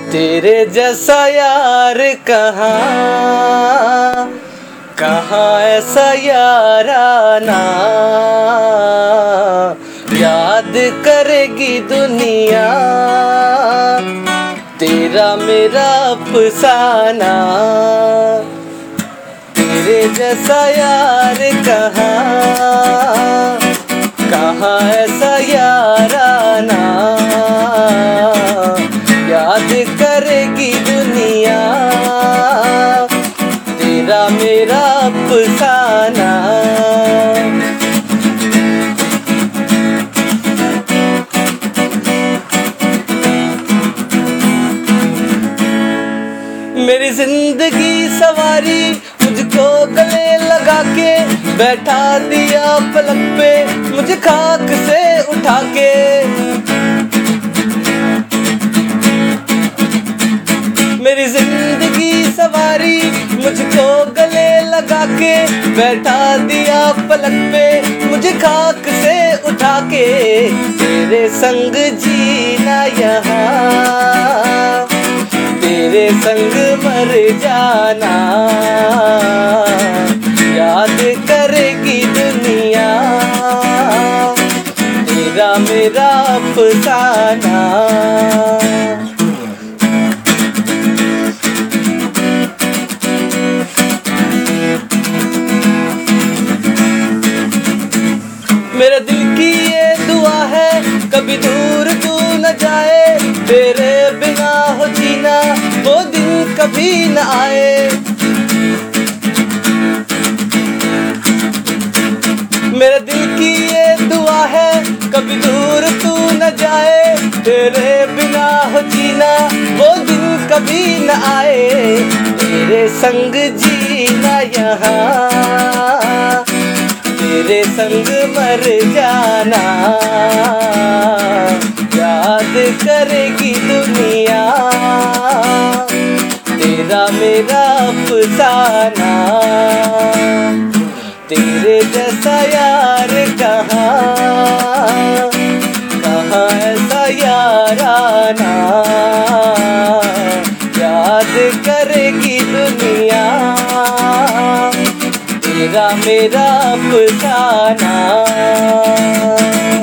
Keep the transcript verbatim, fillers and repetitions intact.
तेरे जैसा यार कहाँ कहाँ ऐसा याराना, याद करेगी दुनिया तेरा मेरा अफसाना। तेरे जैसा यार कहाँ कहाँ ऐसा याराना, याद करेगी दुनिया तेरा मेरा अफसाना। मेरी जिंदगी सवारी मुझको गले लगा के, बैठा दिया पलक पे मुझे खाक से उठा के। मेरी जिंदगी सवारी मुझको गले लगा के, बैठा दिया पलक पे मुझे खाक से उठा के। तेरे संग जीना यहाँ, तेरे संग मर जाना, याद करेगी दुनिया तेरा मेरा अफसाना। मेरे दिल की ये दुआ है कभी दूर तू न जाए, तेरे बिना हो जीना वो दिन कभी न आए। मेरे दिल की ये दुआ है कभी दूर तू न जाए, तेरे बिना हो जीना वो दिन कभी न आए। तेरे संग जीना यहाँ, तेरे संग मर जाना, याद करेगी दुनिया तेरा मेरा अफसाना। तेरे जैसा यार कहाँ कहाँ ऐसा याराना, याद करेगी दुनिया तेरा मेरा अफसाना।